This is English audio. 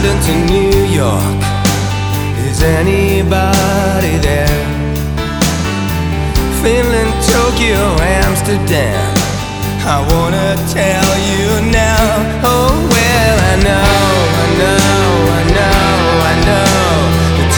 London to New York. Is anybody there? Finland, Tokyo, Amsterdam. I wanna tell you now.